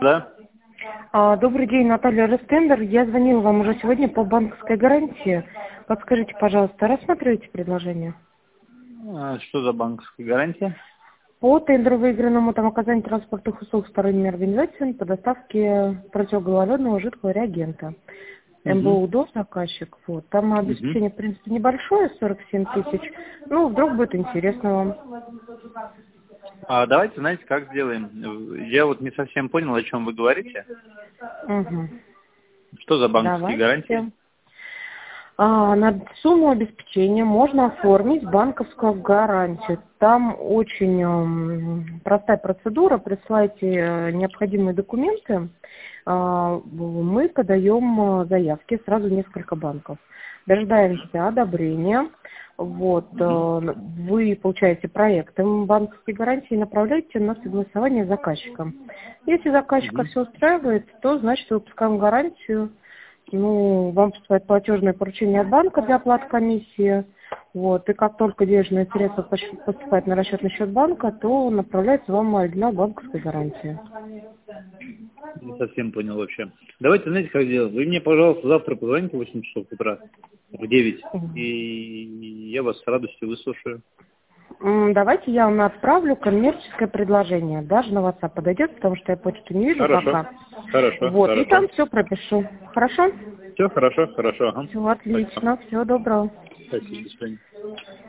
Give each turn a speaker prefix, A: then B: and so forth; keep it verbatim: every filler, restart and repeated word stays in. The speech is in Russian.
A: Да.
B: А, Добрый день, Наталья Ростендер. Я звонила вам уже сегодня по банковской гарантии. Подскажите, пожалуйста, рассматриваете предложение?
A: А, Что за банковская гарантия?
B: По тендеру, выигранному там оказанию транспортных услуг сторонними организациями по доставке противогололедного жидкого реагента.
A: Угу.
B: МБУ ДОС заказчик. Вот. Там
A: Угу.
B: обеспечение, в принципе, небольшое, сорок семь тысяч. Ну, вдруг будет интересно вам.
A: А давайте, знаете, как сделаем? Я вот не совсем понял, о чем вы говорите.
B: Угу.
A: Что за банковские гарантии?
B: Давайте. А, на сумму обеспечения можно оформить банковскую гарантию. Там очень м, простая процедура. Присылайте э, необходимые документы. А, мы подаем э, заявки сразу в несколько банков. Дожидаемся одобрения. Вот,
A: Угу.
B: э, вы получаете проект банковской гарантии и направляете на согласование с заказчиком. Если заказчика
A: Угу.
B: все устраивает, то значит выпускаем гарантию. Ну, вам поступает платежное поручение от банка для оплаты комиссии. Вот, и как только денежные средства пош- поступают на расчетный счет банка, то направляется вам оригинал банковской гарантии.
A: Не совсем понял вообще. Давайте, знаете, как делать? Вы мне, пожалуйста, завтра позвоните в восемь часов утра, в девять, и я вас с радостью выслушаю.
B: М, Давайте я вам отправлю коммерческое предложение. Даже на WhatsApp подойдет, потому что я почту не вижу
A: Хорошо.
B: пока.
A: Хорошо,
B: Вот, и
A: хорошо.
B: там все пропишу. Хорошо?
A: Все хорошо, хорошо. Ага.
B: Все
A: Спасибо.
B: отлично. Всего доброго.
A: Спасибо, до свидания.